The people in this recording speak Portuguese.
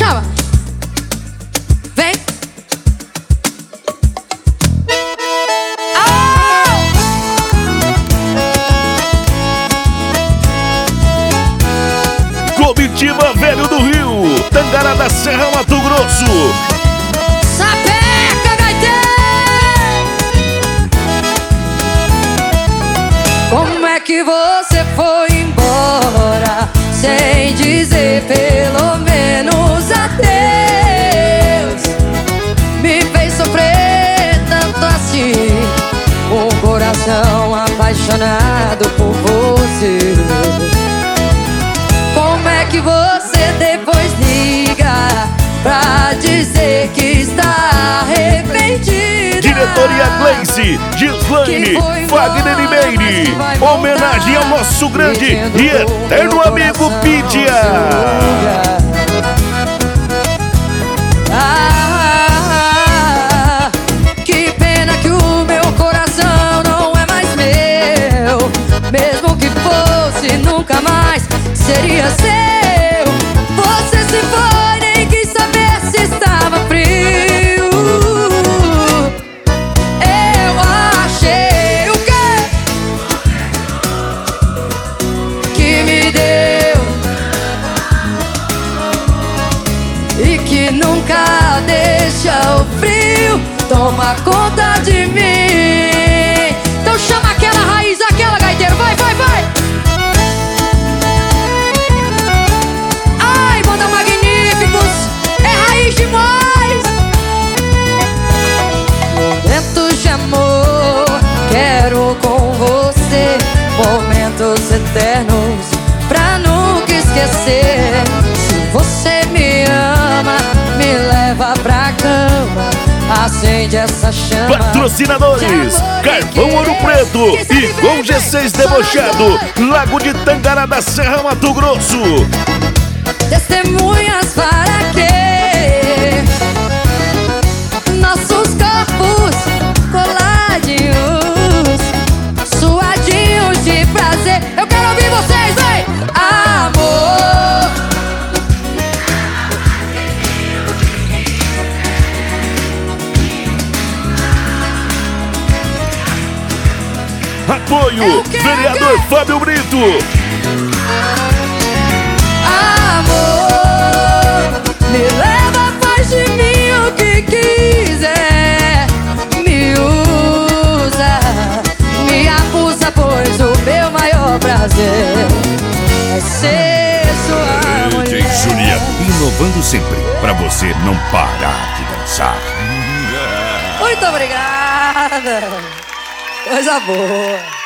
chama. Vem. Comitiva Velho do Rio, Tangará da Serra, Mato Grosso. Sapeca, gaiteiro! Como é que você foi embora sem dizer pelo menos adeus? Me fez sofrer tanto assim, um coração apaixonado por você. Como é que você depois liga pra dizer que está arrependida? Diretoria Gleice, Gislaine, Wagner e Meire. Homenagem ao nosso grande e eterno amigo Pidia. Que pena que o meu coração não é mais meu. Mesmo que fosse, nunca mais seria seu. Você se foi, nem quis saber se estava frio. Eu achei o quê? Que me deu e que nunca deixa o frio tomar conta de mim. Então chama aquela raiz, aquela gaiteiro, vai, vai, vai. Ai, banda Magníficos, é raiz demais. Momentos de amor, quero com você. Momentos eternos, pra nunca esquecer. Se você me ama, me leva pra cama, acende essa chama. Patrocinadores: Carvão Ouro Preto e com G6 Debochado, Lago de Tangará da Serra, Mato Grosso. Testemunhas para quê? Nossos corpos coladinhos, suadinhos de prazer. Eu quero ouvir vocês, vem! Amor. Apoio: vereador Fábio Brito. Amor, me leva, faz de mim o que quiser. Me usa, me abusa, pois o meu maior prazer é ser sua mulher. DJ Juliano, inovando sempre, pra você não parar de dançar. Muito obrigada. Coisa boa.